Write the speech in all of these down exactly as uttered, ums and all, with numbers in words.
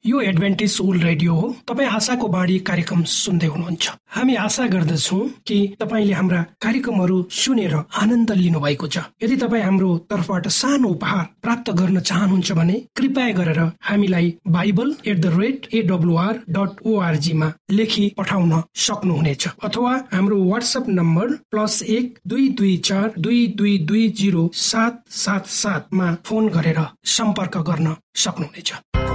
यो Adventist old radio हो। तपाईँ आशाको बाणी कार्यक्रम सुन्दै हुनुहुन्छ। हामी आशा गर्दछौँ कि तपाईँले हाम्रा कार्यक्रमहरू सुनेर आनन्द लिनु भएको छ। यदि तपाईँ हाम्रो तर्फबाट सानो उपहार प्राप्त गर्न चाहनुहुन्छ भने कृपया गरेर हामीलाई Bible at the rate AWR dot org मा लेखी पठाउन सक्नुहुनेछ, अथवा हाम्रो वाट्सएप नम्बर प्लस एक दुई दुई चार दुई दुई दुई जिरो सात सात सातमा फोन गरेर सम्पर्क गर्न सक्नुहुनेछ।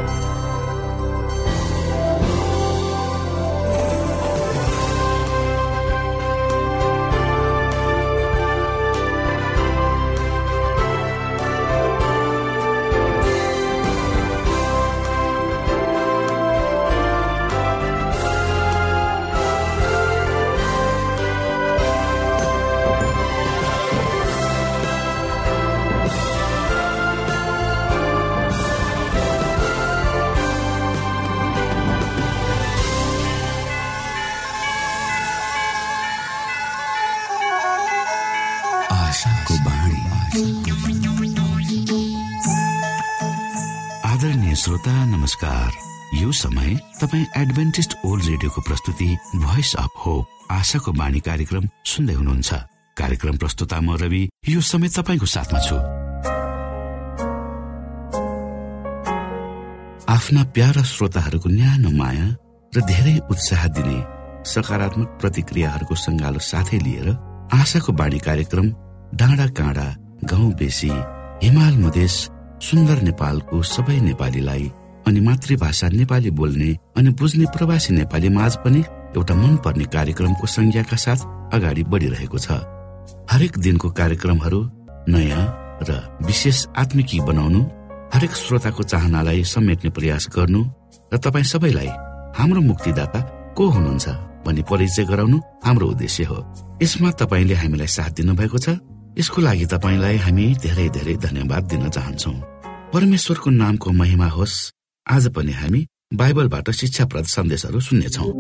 आदरणीय श्रोता नमस्कार। यो समय तपाईँ एडभेन्टिस्ट ओल्ड रेडियोको प्रस्तुति भोइस अफ होप आशाको बाणी कार्यक्रम सुन्दै हुनुहुन्छ। कार्यक्रम प्रस्तुता म रवि यो समय तपाईँको साथमा छु। आफ्ना प्यारा श्रोताहरूको न्यानो माया र धेरै उत्साह दिने सकारात्मक प्रतिक्रियाहरूको सङ्गालो साथै लिएर आशाको बाणी कार्यक्रम डाँडा काँडा गाउँ बेसी हिमाल मधेस सुन्दर नेपालको सबै नेपालीलाई अनि मातृभाषा नेपाली बोल्ने अनि बुझ्ने प्रवासी नेपाली माझ पनि एउटा मनपर्ने कार्यक्रमको संज्ञाका साथ अगाडि बढिरहेको छ। हरेक दिनको कार्यक्रमहरू नयाँ र विशेष आत्मिकी बनाउनु, हरेक श्रोताको चाहनालाई समेट्ने प्रयास गर्नु र तपाईँ सबैलाई हाम्रो मुक्तिदाता को हुनुहुन्छ भनी परिचय गराउनु हाम्रो उद्देश्य हो। यसमा तपाईँले हामीलाई साथ दिनुभएको छ। यसको लागि तपाईँलाई हामी धेरै धेरै धन्यवाद दिन चाहन्छौँ। परमेश्वरको नामको महिमा होस्। आज पनि हामी बाइबलबाट शिक्षाप्रद सन्देशहरू सुन्नेछौँ।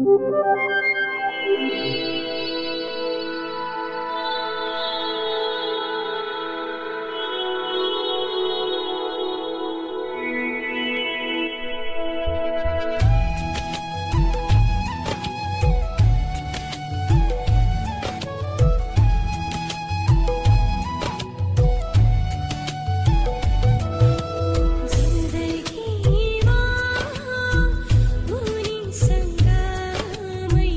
संगा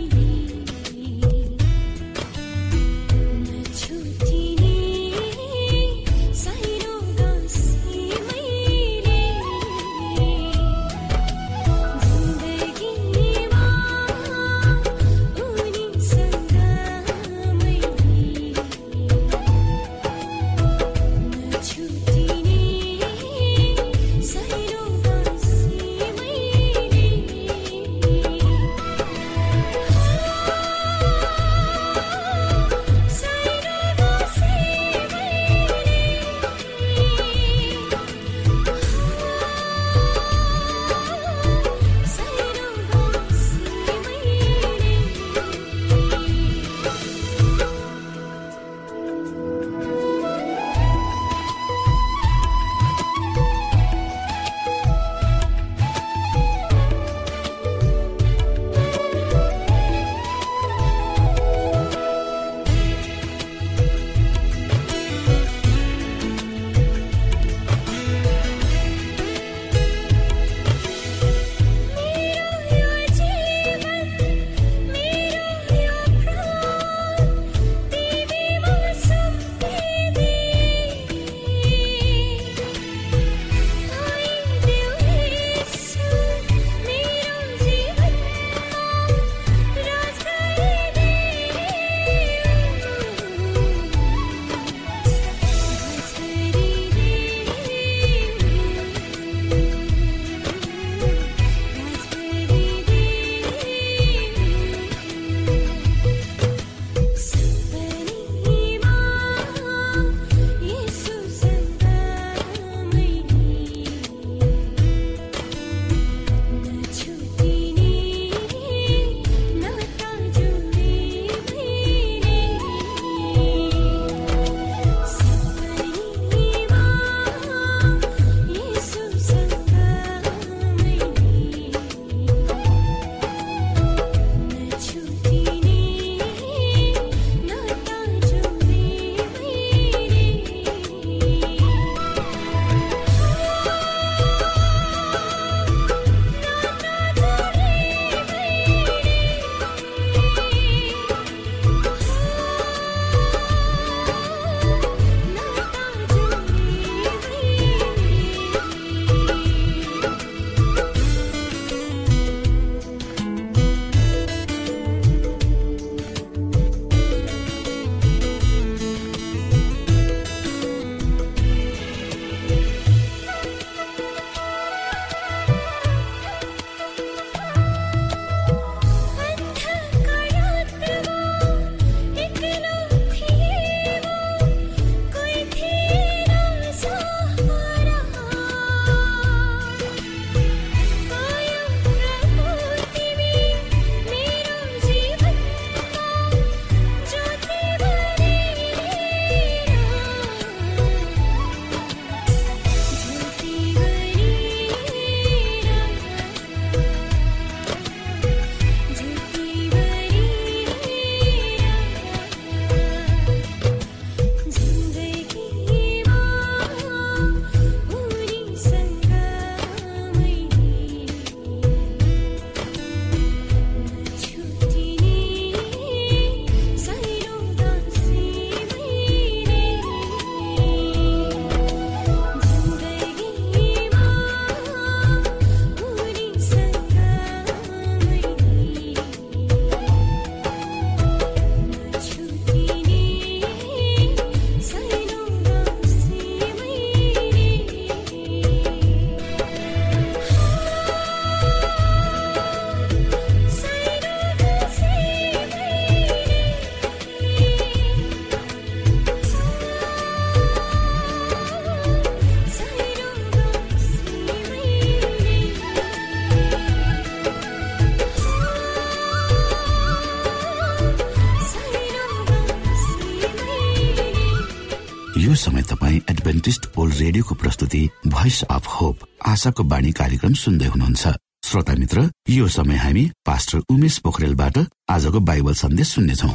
समय तपाईँ एडभेन्टिस्ट ओल्ड रेडियोको प्रस्तुति भोइस अफ होप आशाको बाणी कार्यक्रम सुन्दै हुनुहुन्छ। श्रोता मित्र, यो समय हामी पास्टर उमेश पोखरेलबाट आजको बाइबल सन्देश सुन्नेछौँ।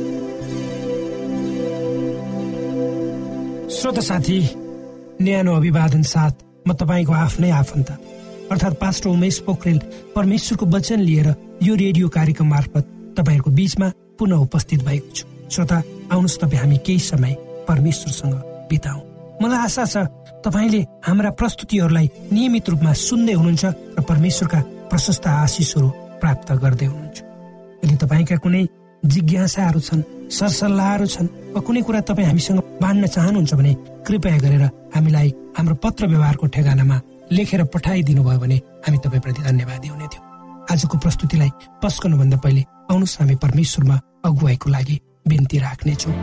श्रोता साथी, न्यानो अभिवादन साथ म तपाईँको आफ्नै आफन्त अर्थात् पास्टर उमेश पोखरेल परमेश्वरको वचन लिएर यो रेडियो कार्यक्रम मार्फत तपाईँहरूको बीचमा पुनः उपस्थित भएको छु। श्रोता, आउनुहोस् तपाईँ हामी केही समय परमेश्वरसँग बिताउँ। मलाई आशा छ तपाईँले हाम्रा प्रस्तुतिहरूलाई नियमित रूपमा सुन्दै हुनुहुन्छ र परमेश्वरका प्रशस्त आशिषहरू प्राप्त गर्दै हुनुहुन्छ। यदि तपाईँका कुनै जिज्ञासाहरू छन्, सरसल्लाहहरू छन् वा कुनै कुरा तपाईँ हामीसँग बाँड्न चाहनुहुन्छ भने कृपया गरेर हामीलाई हाम्रो पत्र व्यवहारको ठेगानामा लेखेर पठाइदिनु भयो भने हामी तपाईँप्रति धन्यवादी हुने थियौँ। आजको प्रस्तुतिलाई पस्कनुभन्दा पहिले आउनुहोस् हामी परमेश्वरमा अगुवाईको लागि बिन्ती राख्नेछौँ।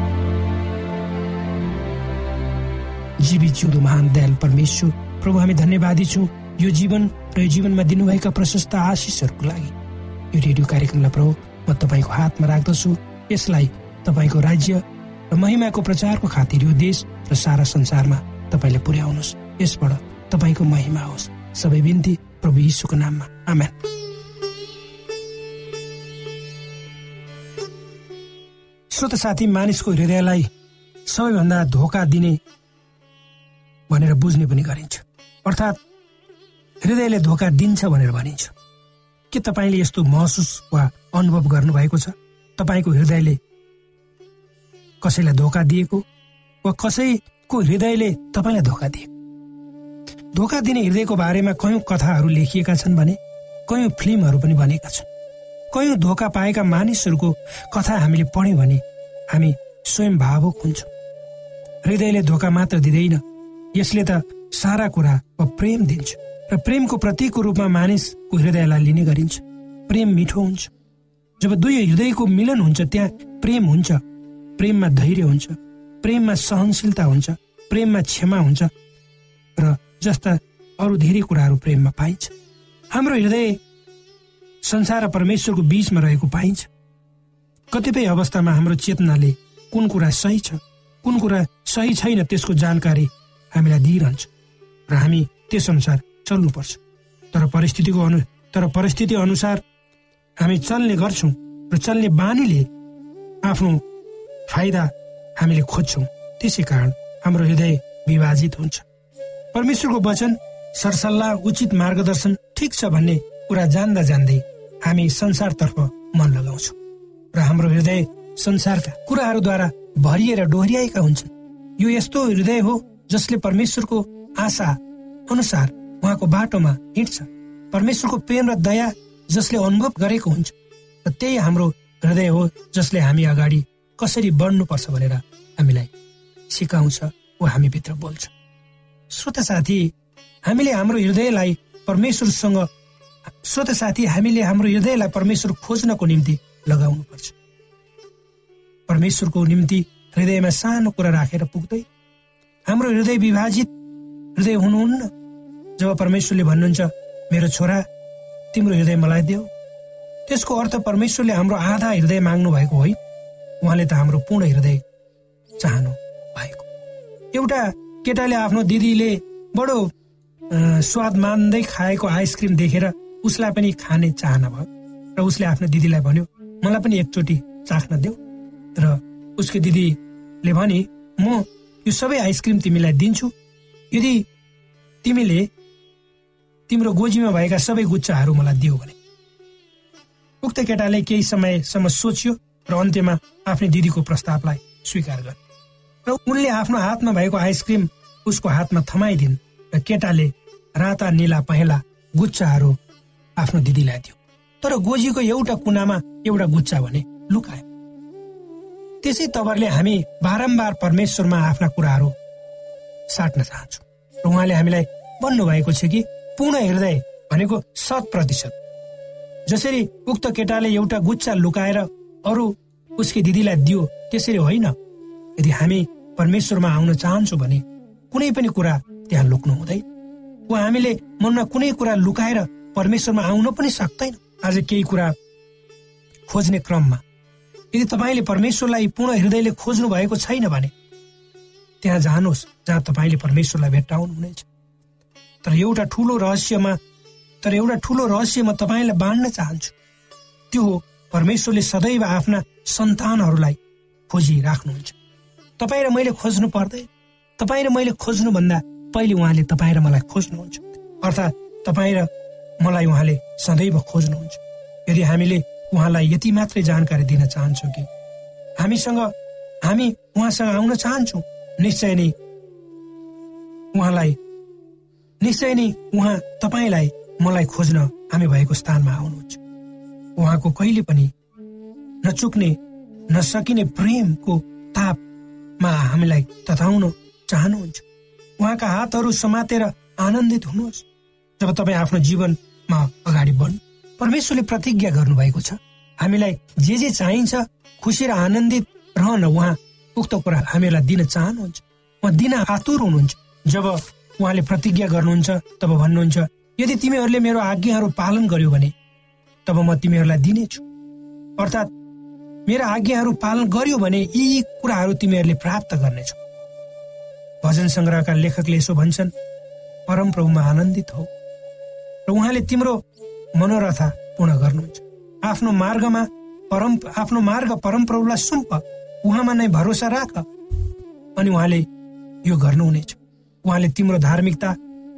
जीवित जिउँदो महान दयालु परमेश्वर प्रभु, हामी धन्यवादी छौँ यो जीवन र यो जीवनमा दिनुभएका प्रशस्त आशिषहरूको लागि। यो रेडियो कार्यक्रमलाई प्रभु म तपाईँको हातमा राख्दछु। यसलाई तपाईँको राज्य र महिमाको प्रचारको खातिर यो देश र सारा संसारमा तपाईँले पुर्याउनुहोस्। यसबाट तपाईँको महिमा होस्। सबै बिन्ती प्रभु यीशुको नाममा, आमेन। श्रोता साथी, मानिसको हृदयलाई सबैभन्दा धोका दिने भनेर बुझ्ने पनि गरिन्छ, अर्थात् हृदयले धोका दिन्छ भनेर भनिन्छ। के तपाईँले यस्तो महसुस वा अनुभव गर्नुभएको छ? तपाईँको हृदयले कसैलाई धोका दिएको वा कसैको हृदयले तपाईँलाई धोका दिएको? धोका दिने हृदयको बारेमा कयौं कथाहरू लेखिएका छन् भने कयौं फिल्महरू पनि बनेका छन्। कयौं धोका पाएका मानिसहरूको कथा हामीले पढ्यौं भने हामी स्वयं भावुक हुन्छौँ। हृदयले धोका मात्र दिँदैन, यसले त सारा कुरा वा प्रेम दिन्छ र प्रेमको प्रतीकको रूपमा मानिसको हृदयलाई लिने गरिन्छ। प्रेम मिठो हुन्छ। जब दुई हृदयको मिलन हुन्छ त्यहाँ प्रेम हुन्छ। प्रेममा धैर्य हुन्छ, प्रेममा सहनशीलता हुन्छ, प्रेममा क्षमा हुन्छ र जस्ता अरू धेरै कुराहरू प्रेममा पाइन्छ। हाम्रो हृदय संसार र परमेश्वरको बीचमा रहेको पाइन्छ। कतिपय अवस्थामा हाम्रो चेतनाले कुन कुरा सही छ, कुन कुरा सही छैन त्यसको जानकारी हामीलाई दिइरहन्छ र हामी त्यस अनुसार चल्नुपर्छ। तर परिस्थितिको अनु तर परिस्थिति अनुसार हामी चल्ने गर्छौँ र चल्ने बानीले आफ्नो फाइदा हामीले खोज्छौँ। त्यसै कारण हाम्रो हृदय विभाजित हुन्छ। परमेश्वरको वचन, सरसल्लाह, उचित मार्गदर्शन ठिक छ भन्ने कुरा जान्दा जान्दै हामी संसारतर्फ मन लगाउँछौँ र हाम्रो हृदय संसारका कुराहरूद्वारा भरिएर डोहोर्याएका हुन्छन्। यो यस्तो हृदय हो जसले परमेश्वरको आशा अनुसार उहाँको बाटोमा हिँड्छ। परमेश्वरको प्रेम र दया जसले अनुभव गरेको हुन्छ र त्यही हाम्रो हृदय हो जसले हामी अगाडि कसरी बढ्नुपर्छ भनेर हामीलाई सिकाउँछ वा हामी भित्र बोल्छ। श्रोता साथी, हामीले हाम्रो हृदयलाई परमेश्वरसँग श्रोता साथी हामीले हाम्रो हृदयलाई परमेश्वर खोज्नको निम्ति लगाउनुपर्छ। परमेश्वरको निम्ति हृदयमा सानो कुरा राखेर पुग्दै। हाम्रो हृदय विभाजित हृदय हुनुहुन्न। जब परमेश्वरले भन्नुहुन्छ मेरो छोरा तिम्रो हृदय मलाई देऊ, त्यसको अर्थ परमेश्वरले हाम्रो आधा हृदय माग्नु भएको होइन, उहाँले त हाम्रो पूर्ण हृदय चाहनु भएको। एउटा केटाले आफ्नो दिदीले बडो स्वाद मान्दै खाएको आइसक्रिम देखेर उसलाई पनि खाने चाहना भयो र उसले आफ्नो दिदीलाई भन्यो मलाई पनि एकचोटि चाख्न देऊ। र उसको दिदीले भने म यो सबै आइसक्रिम तिमीलाई दिन्छु यदि तिमीले तिम्रो गोजीमा भएका सबै गुच्छाहरू मलाई दियो भने। उक्त केटाले केही समयसम्म सोच्यो र अन्त्यमा आफ्नो दिदीको प्रस्तावलाई स्वीकार गर्यो र उनले आफ्नो हातमा भएको आइसक्रिम उसको हातमा थमाइदिन् र केटाले राता नीला पहेँला गुच्छाहरू आफ्नो दिदीलाई दियो। तर गोजीको एउटा कुनामा एउटा गुच्छा भने लुकायो। त्यसै तवरले हामी बारम्बार परमेश्वरमा आफ्ना कुराहरू साट्न चाहन्छौँ र उहाँले हामीलाई भन्नुभएको छ कि पूर्ण हृदय भनेको शत प्रतिशत। जसरी उक्त केटाले एउटा गुच्छा लुकाएर अरू उसकी दिदीलाई दियो त्यसरी होइन। यदि हामी परमेश्वरमा आउन चाहन्छौँ भने कुनै पनि कुरा त्यहाँ लुक्नु हुँदैन वा हामीले मनमा कुनै कुरा लुकाएर परमेश्वरमा आउन पनि सक्दैन। आज केही कुरा खोज्ने क्रममा यदि तपाईँले परमेश्वरलाई पूर्ण हृदयले खोज्नु भएको छैन भने त्यहाँ जानुहोस् जहाँ तपाईँले परमेश्वरलाई भेट्टाउनु हुनेछ। तर एउटा ठुलो रहस्यमा तर एउटा ठुलो रहस्य म तपाईँलाई बाँड्न चाहन्छु। त्यो हो परमेश्वरले सदैव आफ्ना सन्तानहरूलाई खोजिराख्नुहुन्छ। तपाईँ र मैले खोज्नु पर्दैन। तपाईँ र मैले खोज्नुभन्दा पहिले उहाँले तपाईँ र मलाई खोज्नुहुन्छ। अर्थात् तपाईँ र मलाई उहाँले सदैव खोज्नुहुन्छ। यदि हामीले उहाँलाई यति मात्रै जानकारी दिन चाहन्छौँ कि हामीसँग हामी उहाँसँग आउन चाहन्छौँ, निश्चय नै उहाँलाई निश्चय नै उहाँ तपाईँलाई मलाई खोज्न हामी भएको स्थानमा आउनुहुन्छ। उहाँको कहिले पनि नचुक्ने नसकिने प्रेमको तापमा हामीलाई तताउन चाहनुहुन्छ। उहाँका हातहरू समातेर आनन्दित हुनुहोस् जब तपाईँ आफ्नो जीवनमा अगाडि बढ्नु। परमेश्वरले प्रतिज्ञा गर्नुभएको छ, हामीलाई जे जे चाहिन्छ खुसी र आनन्दित रहन उहाँ उक्त कुरा हामीलाई दिन चाहनुहुन्छ। उहाँ दिन आतुर हुनुहुन्छ। जब उहाँले प्रतिज्ञा गर्नुहुन्छ तब भन्नुहुन्छ, यदि तिमीहरूले मेरो आज्ञाहरू पालन गर्यो भने तब म तिमीहरूलाई दिनेछु। अर्थात् मेरा आज्ञाहरू पालन गर्यो भने यी कुराहरू तिमीहरूले प्राप्त गर्नेछौ। भजन संग्रहका लेखकले यसो भन्छन्, परमप्रभुमा आनन्दित हो र उहाँले तिम्रो मनोरथा पूर्ण गर्नुहुन्छ। आफ्नो मार्गमा परम आफ्नो मार्ग परमप्रभुलाई सुम्प, उहाँमा नै भरोसा राख अनि उहाँले यो गर्नुहुनेछ। उहाँले तिम्रो धार्मिकता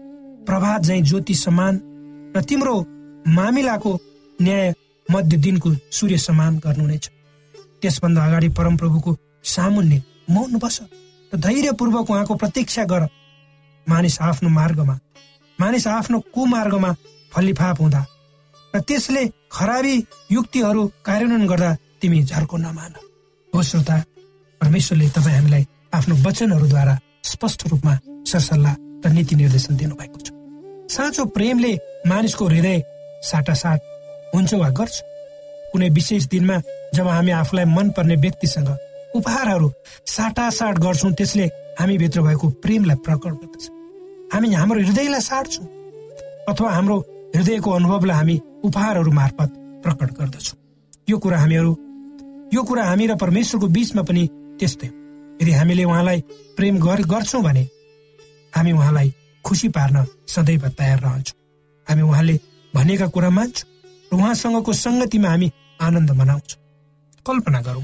प्रभात झैं ज्योति समान र तिम्रो मामिलाको न्याय मध्य दिनको सूर्य समान गर्नुहुनेछ। त्यसभन्दा अगाडि परमप्रभुको सामुन्ने मौन बस र धैर्यपूर्वक उहाँको प्रतीक्षा गर। मानिस आफ्नो मार्गमा मानिस आफ्नो कुमार्गमा फलिफाप हुँदा र त्यसले खराबी युक्तिहरू कार्यान्वयन गर्दा तिमी झर्को नमान। हो श्रोता, परमेश्वरले तपाईँ हामीलाई आफ्नो वचनहरूद्वारा स्पष्ट रूपमा सरसल्लाह र नीति निर्देशन दिनुभएको छ। साँचो प्रेमले मानिसको हृदय साटासाट हुन्छ वा गर्छ। कुनै विशेष दिनमा जब हामी आफूलाई मनपर्ने व्यक्तिसँग उपहारहरू साटासाट गर्छौँ, त्यसले हामी भित्र भएको प्रेमलाई प्रकट गर्दछ। हामी हाम्रो हृदयलाई साट्छौँ अथवा हाम्रो हृदयको अनुभवलाई हामी उपहारहरू मार्फत प्रकट गर्दछौँ। यो कुरा हामीहरू यो कुरा हामी र परमेश्वरको बीचमा पनि त्यस्तै हो। यदि हामीले उहाँलाई प्रेम गर्छौँ भने हामी उहाँलाई खुसी पार्न सदैव तयार रहन्छौँ। हामी उहाँले भनेका कुरा मान्छौँ र उहाँसँगको सङ्गतिमा हामी आनन्द मनाउँछौँ। कल्पना गरौँ,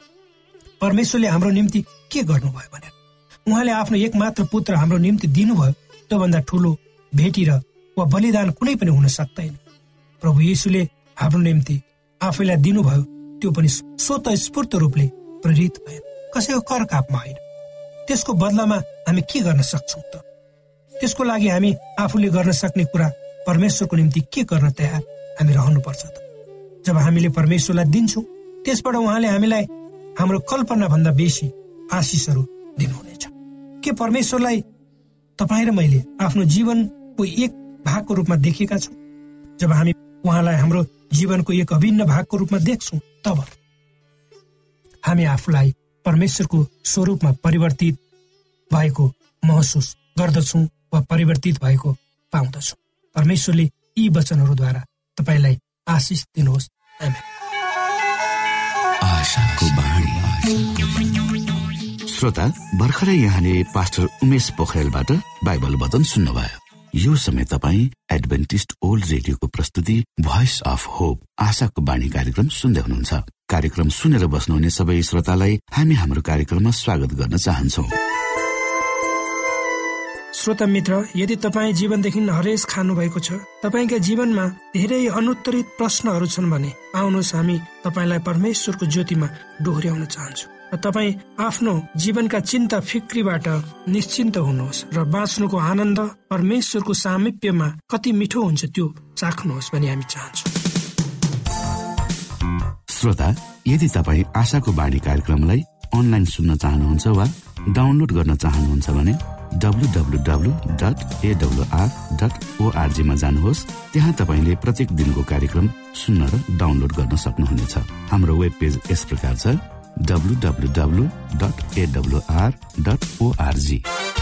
परमेश्वरले हाम्रो निम्ति के गर्नुभयो भनेर। उहाँले आफ्नो एकमात्र पुत्र हाम्रो निम्ति दिनुभयो। त्योभन्दा ठुलो भेटी र वा बलिदान कुनै पनि हुन सक्दैन। प्रभु येशूले हाम्रो निम्ति आफैलाई दिनुभयो, त्यो पनि स्वतः स्फूर्त रूपले प्रेरित भए, कसैको कर कापमा होइन। त्यसको बदलामा हामी के गर्न सक्छौँ त? त्यसको लागि हामी आफूले गर्न सक्ने कुरा परमेश्वरको निम्ति के गर्न तयार हामी रहनुपर्छ त। जब हामीले परमेश्वरलाई दिन्छौँ, त्यसबाट उहाँले हामीलाई हाम्रो कल्पना भन्दा बेसी आशिषहरू दिनुहुनेछ। के परमेश्वरलाई तपाईँ र मैले आफ्नो जीवनको एक भागको रूपमा देखेका छौँ? जब हामी उहाँलाई हाम्रो जीवनको एक अभिन्न भागको रूपमा देख्छौँ, तब हामी आफूलाई परमेश्वरको स्वरूपमा परिवर्तित भएको महसुस गर्दछौँ वा परिवर्तित भएको पाउँदछौँ। परमेश्वरले यी वचनहरूद्वारा तपाईँलाई आशिष दिनुहोस्। आमेन। आशाको बाणी। श्रोता, भर्खरै यहाँले पास्टर उमेश पोखरेलबाट बाइबल वचन सुन्नुभयो। यो समय तपाईँ एडभेन्टिस्ट ओल्ड रेडियोको प्रस्तुति भोइस अफ होप आशाको बाणी कार्यक्रम सुन्दै हुनुहुन्छ। कार्यक्रम सुनेर बस्नुहुने सबै श्रोतालाई हामी हाम्रो कार्यक्रममा स्वागत गर्न चाहन्छौँ। श्रोता मित्र, यदि तपाईँ जीवनदेखि हरेस खानु भएको छ, तपाईँका जीवनमा धेरै अनुत्तरित प्रश्नहरू छन् भने आउनुहोस्, हामी तपाईँलाई परमेश्वरको ज्योतिमा डोहोर्याउन चाहन्छौँ र तपाईँ आफ्नो जीवनका चिन्ता फिक्रीबाट निश्चिन्त हुनुहोस् र बाँच्नुको आनन्द परमेश्वरको सामिप्यमा कति मिठो हुन्छ त्यो चाख्नुहोस् भनी हामी चाहन्छौँ। श्रोता, यदि तपाईँ आशाको बाणी कार्यक्रमलाई अनलाइन सुन्न चाहनुहुन्छ वा डाउनलोड गर्न चाहनुहुन्छ भने W W W dot A W R dot org मा जानुहोस्। त्यहाँ तपाईँले प्रत्येक दिनको कार्यक्रम सुन्न र डाउनलोड गर्न सक्नुहुनेछ। हाम्रो वेब पेज यस प्रकार छ, W W W dot A W R dot org.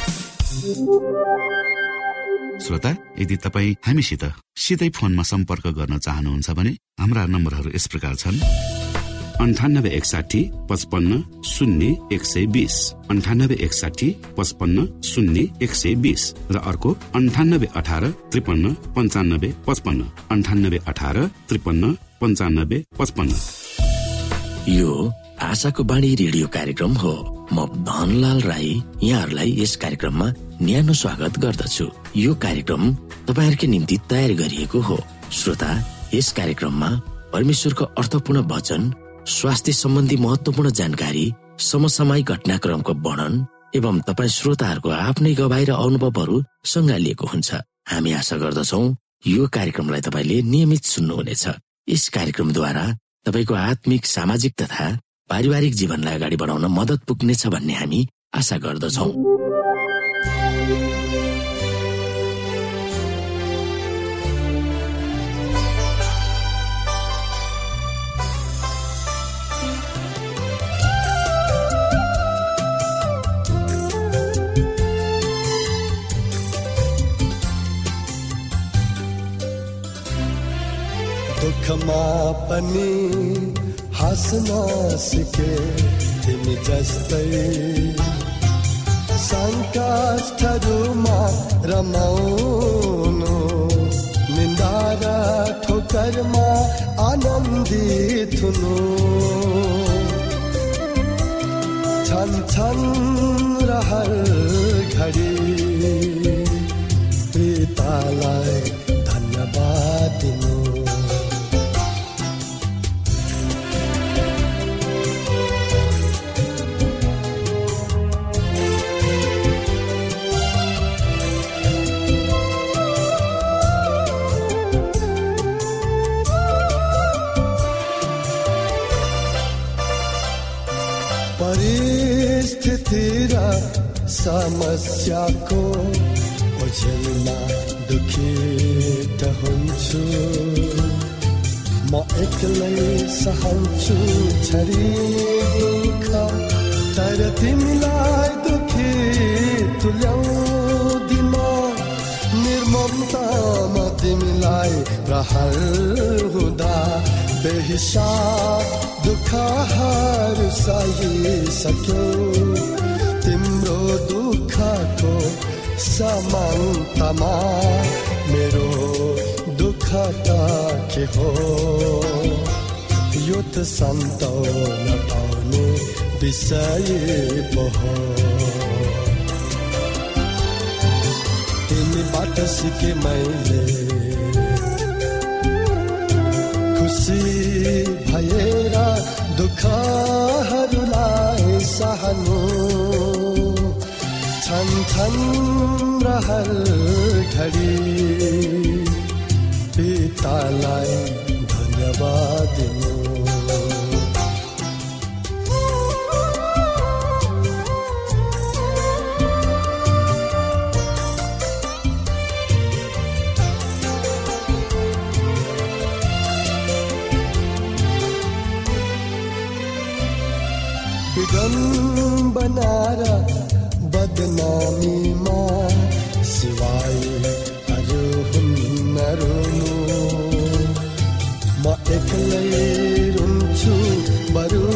श्रोता, यदि तपाईँ हामीसित सिधै फोनमा सम्पर्क गर्न चाहनुहुन्छ भने हाम्रा नम्बरहरू यस प्रकार छन्। अन्ठानब्बे एकसाठी पचपन्न शून्य एक सय बिस अन्ठानब्बे एकसाठी पचपन्न शून्य एक सय बिस र अर्को अन्ठानब्बे अठार त्रिपन्न पञ्चानब्बे पचपन्न अन्ठानब्बे अठार त्रिपन्न पञ्चानब्बे पचपन्न। यो आशाको बाणी रेडियो कार्यक्रम हो। म धनलाल राई यहाँहरूलाई यस कार्यक्रममा न्यानो स्वागत गर्दछु। यो कार्यक्रम तपाईहरुकै निम्ति तयार गरिएको हो। श्रोता, यस कार्यक्रममा परमेश्वरको अर्थपूर्ण वचन, स्वास्थ्य सम्बन्धी महत्त्वपूर्ण जानकारी, समसामयिक घटनाक्रमको वर्णन एवं तपाई श्रोताहरूको आफ्नै गवाही र अनुभवहरू सँगालिएको हुन्छ। हामी आशा गर्दछौं यो कार्यक्रमलाई तपाईले नियमित सुन्नुहुनेछ। यस कार्यक्रमद्वारा तपाईको आत्मिक, सामाजिक तथा पारिवारिक जीवनलाई अगाडि बढाउन मद्दत पुग्नेछ भन्ने हामी आशा गर्दछौं। दुखमा पनि हाँस्न सिके तिमी जस्तै, सङ्कटहरूमा रमाउनु, निन्दा र ठोकरमा आनन्दित हुनु, छन् छन् र हर घडी पितालाई धन्यवाद दिनु। परिस्थिति र समस्याको ओझेलमा दुखित हुन्छु, म एक्लै सहन्छु छरी दुःख, तर तिमीलाई दुखी तुल्याउँदिन, निर्ममतामा तिमीलाई प्रहार हुँदा बेहिसाब दुःखहरू सहिसक्यो, तिम्रो दुःखको समानतामा मेरो दुःख त के हो, यो त सन्ताउन पाउने विषय पो हो। तिमीबाट सिके मैले खुसी भएर दुःखहरूलाई सहनु, छन् छन् र हर घडी पितालाई धन्यवाद दिनु। विडम्बना र बदनामीमा सिवाय अरू हुन्न रुनु, म एक्लै रुन्छु बरु,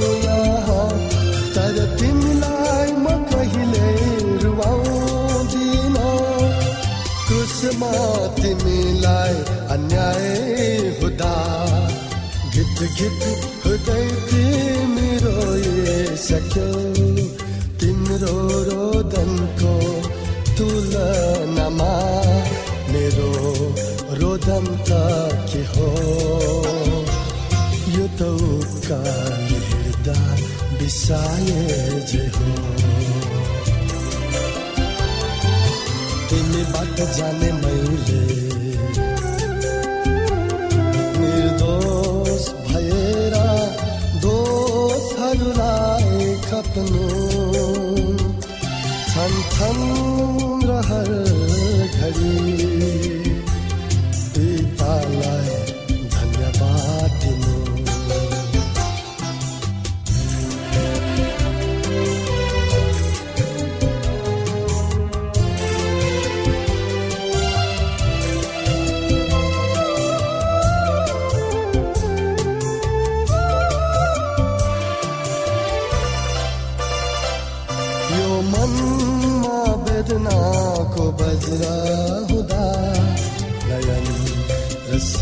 तर तिमीलाई म कहिले रुवाउँदिन, क्रुसमा तिमीलाई अन्याय हुँदा गीत गीत हुँदै तिमी रोइसक्यो, तिम्रो रोदनको तुलनामा मेरो रोदन त के हो, यो त उकाली हेर्दा बिसाए जे हो। तिमीबाट जाने मैले निर्दोष भएर दोषहरूलाई खप्नु, छन् छन् र हर घडी पितालाई धन्यवाद दिनु।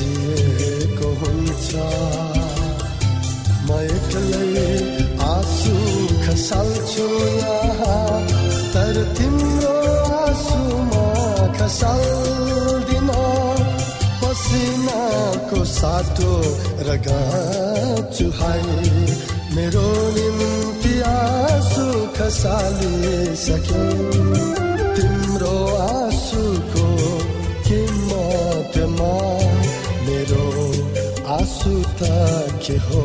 सजिएको हुन्छ। म एक्लै आँसु खसाल्छु यहाँ, तर तिम्रो आँसुमा खसाल्दिन। पसिनाको साटो रगाच्छु हाय, मेरो निम्ति आँसु खसालिसक्यो। तिम्रो आँसुको किम्मतमा मेरो आँसु त के हो?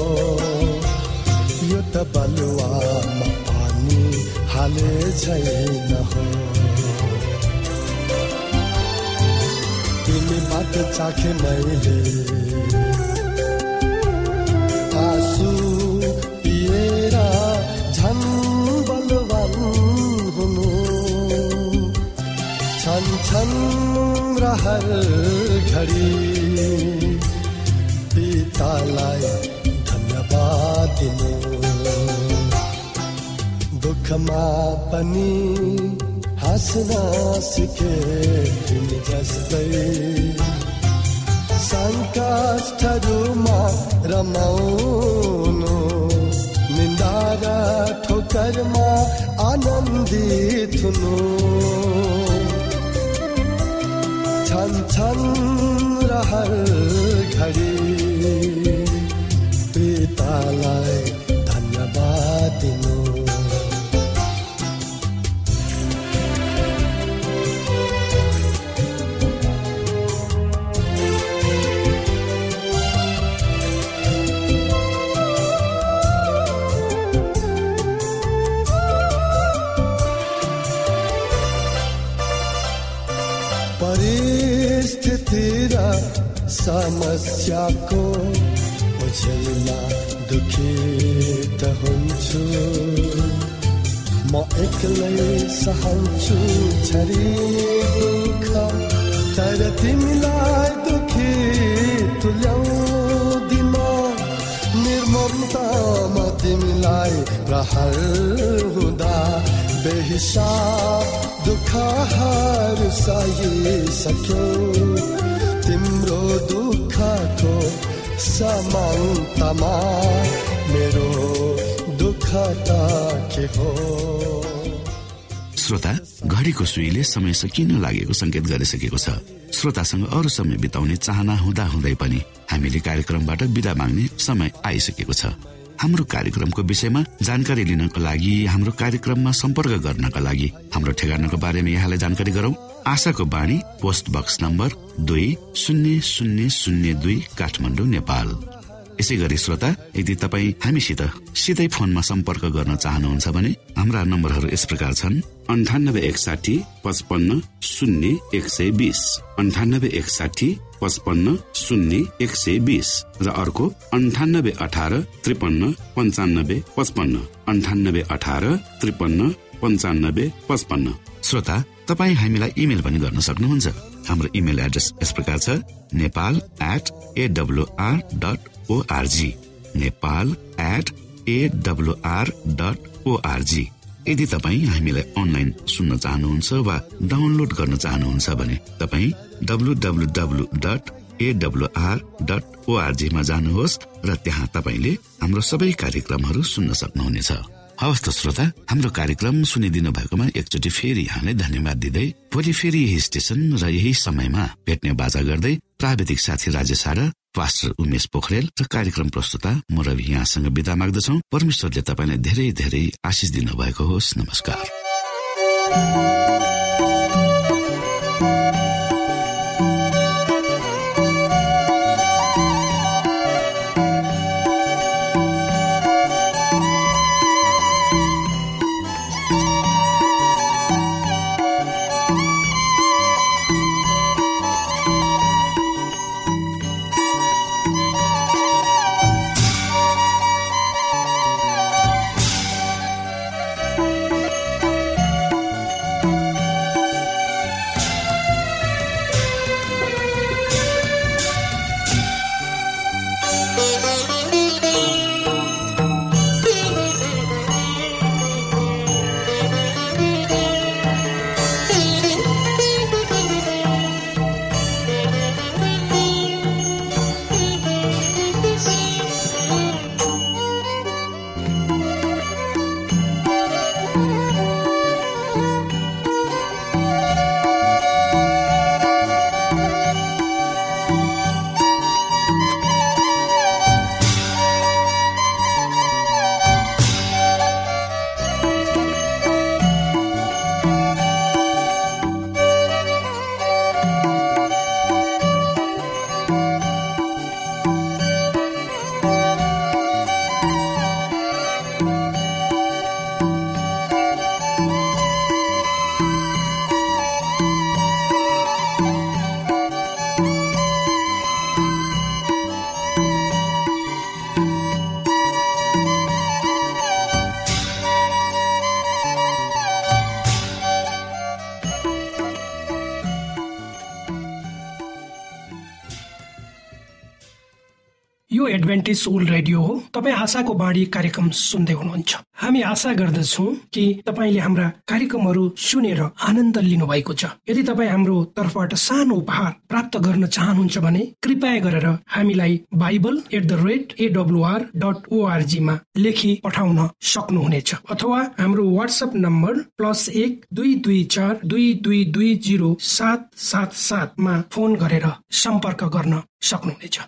यो त बलुवामा पानी हाले झैन हो। तिमीबाट चाखे मैले आँसु पिएर झन् बलवान हुनु। छन् छन् र हर घडी पितालाई धन्यवाद दिनु। दुःखमा पनि हाँस्न सिके तिमी जस्तै, सङ्कटहरूमा रमाउनु, निन्दा र ठोकरमा आनन्दित हुनु। छन् छन् र हर घडी पितालाई धन्यवाद दिनु। परिस्थिति र समस्याको ओझेलमा दुखित हुन्छु। म एक्लै सहन्छु छरी दुःख, तर तिमीलाई दुखी तुल्याउँदिन। निर्ममतामा तिमीलाई प्रहार हुँदा बेहिसाब दुःखहरू सहिसक्यो। तिम्रो दुःखको समानतामा मेरो दुःख त के हो? श्रोता, घडीको सुईले समय सकिन लागेको संकेत गरिसकेको छ। श्रोतासँग अरू समय बिताउने चाहना हुँदा हुँदै पनि हामीले कार्यक्रमबाट बिदा माग्ने समय आइसकेको छ। हाम्रो कार्यक्रमको विषयमा जानकारी लिनको लागि, हाम्रो कार्यक्रममा सम्पर्क गर्नका लागि हाम्रो ठेगानाको बारेमा यहाँलाई जानकारी गरौं। आशाको बाणी, पोस्ट बक्स नम्बर दुई शून्य शून्य शून्य दुई, काठमाडौँ, नेपाल। यसै गरी श्रोता, यदि तपाईँ हामीसित सिधै फोनमा सम्पर्क गर्न चाहनुहुन्छ भने हाम्रा नम्बरहरू यस प्रकार छन्: अन्ठानब्बे एकसाठी पचपन्न शून्य एक सय बीस, अन्ठानब्बे एकसाठी पचपन्न शून्य एक सय बीस र अर्को अन्ठानब्बे अठार त्रिपन्न पञ्चानब्बे पचपन्न, अन्ठानब्बे अठार त्रिपन्न पञ्चानब्बे पचपन्न। श्रोता, तपाईँ हामीलाई इमेल पनि गर्न सक्नुहुन्छ। हाम्रो इमेल एड्रेस यस प्रकार छ: Nepal at AWR dot org, Nepal at AWR dot org. यदि तपाईँ हामीलाई अनलाइन सुन्न चाहनुहुन्छ वा डाउनलोड गर्न चाहनुहुन्छ भने तपाईँ W W W dot AWR dot org मा जानुहोस् र त्यहाँ तपाईँले हाम्रो सबै कार्यक्रमहरू सुन्न सक्नुहुनेछ। हवस् त श्रोता, हाम्रो कार्यक्रम सुनिदिनु भएकोमा एकचोटि फेरि यहाँलाई धन्यवाद दिँदै भोलि फेरि यही स्टेशन र यही समयमा भेट्ने बाजा गर्दै प्राविधिक साथी राजेश आर, पास्टर उमेश पोखरेल र कार्यक्रम प्रस्तुता म रवि यहाँसँग बिदा माग्दछौ। परमेश्वरले तपाईलाई धेरै धेरै आशिष दिनु भएको होस्। नमस्कार। यो एडभेन्टिज वर्ल्ड रेडियो हो। तपाईँ आशाको बाणी कार्यक्रम सुन्दै हुनुहुन्छ। हामी आशा गर्दछौँ कि तपाईँले हाम्रा कार्यक्रमहरू सुनेर आनन्द लिनु भएको छ। यदि तपाईँ हाम्रो तर्फबाट सानो उपहार प्राप्त गर्न चाहनुहुन्छ भने कृपया गरेर हामीलाई Bible at the rate AWR dot org मा लेखी पठाउन सक्नुहुनेछ, अथवा हाम्रो वाट्सएप नम्बर प्लस एक दुई दुई चार दुई दुई दुई जिरो सात सात सातमा फोन गरेर सम्पर्क गर्न सक्नुहुनेछ।